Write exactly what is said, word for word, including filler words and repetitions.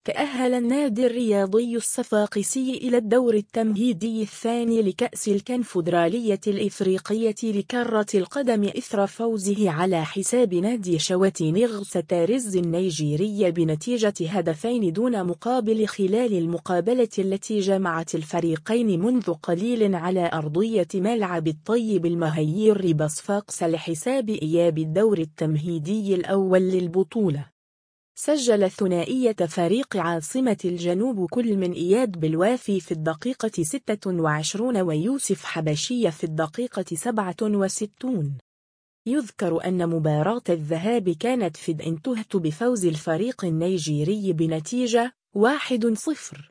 تأهل النادي الرياضي الصفاقسي إلى الدور التمهيدي الثاني لكأس الكونفدرالية الإفريقية لكرة القدم إثر فوزه على حساب نادي شواتينغ ستارز النيجيري بنتيجة هدفين دون مقابل خلال المقابلة التي جمعت الفريقين منذ قليل على أرضية ملعب الطيب المهير بصفاقس لحساب إياب الدور التمهيدي الأول للبطولة. سجل ثنائية فريق عاصمة الجنوب كل من إياد بالوافي في الدقيقة ستة وعشرين ويوسف حبشية في الدقيقة سبعة وستين. يذكر أن مباراة الذهاب كانت في انتهت بفوز الفريق النيجيري بنتيجة واحد صفر.